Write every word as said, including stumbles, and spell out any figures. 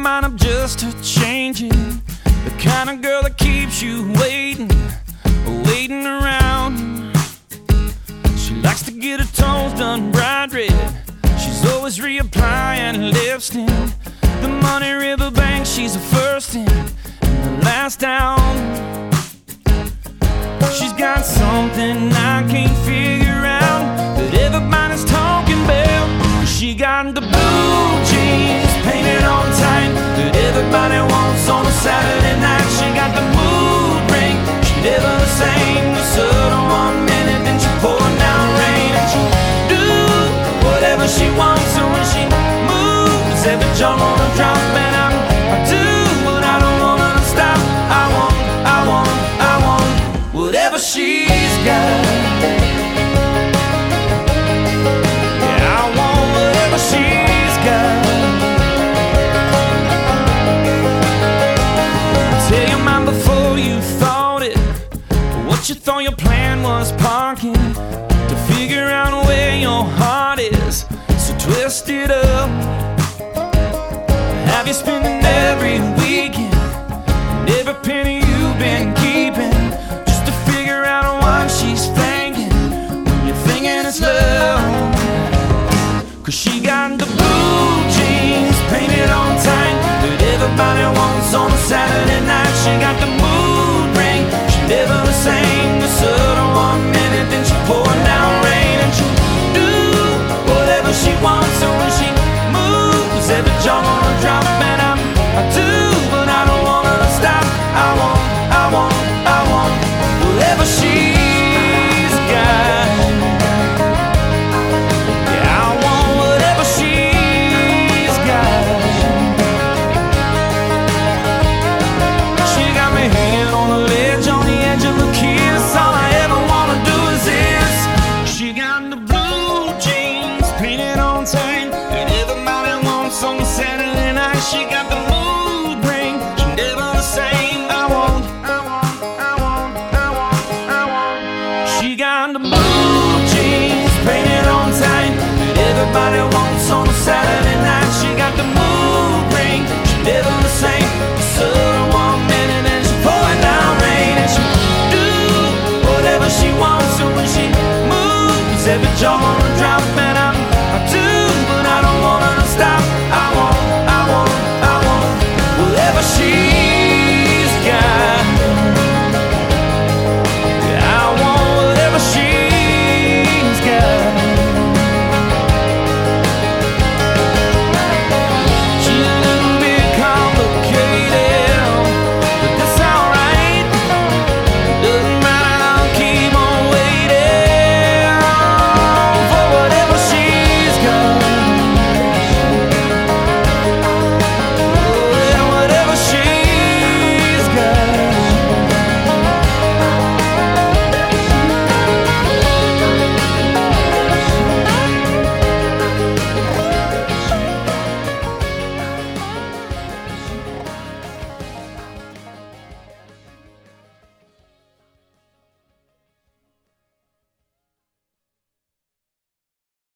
mind up just to change it. The kind of girl that keeps you waiting, waiting around. She likes to get her toes done bright red. She's always reapplying lipstick. The Money River Bank, she's the first in and the last down. She's got something I can't figure out that everybody's talking about. She got the blue jeans painted on tight that everybody wants on a Saturday night. She got the mood ring, she never the same. The sun on one minute, then she pouring down rain. And she do whatever she wants, and when she moves, every jaw wanna drop. And I'm, I do, but I don't wanna stop. I want, I want, I want whatever she's got. Yeah, I want whatever she's got. Tell your mind before you thought it, what you thought your plan was parking, to figure out where your heart is, so twist it up. Have you spending every weekend and every penny you've been keeping, just to figure out what she's thinking when you're thinking it's love? Cause she got the blue jeans painted on tight that everybody wants on a Saturday night. She got the mood ring, she never the same. The sun on one minute, then she pouring down rain. And she do whatever she wants, and when she moves, every jaw wanna drop. And I'm, I do, but I don't wanna stop. I want, I want, I want whatever she's got. Yeah, I want whatever she's got. She got me hanging on the ledge, on the edge of a kiss. All I ever wanna do is this. She got the blue jeans painted on tight that everybody wants on Saturday night. She got the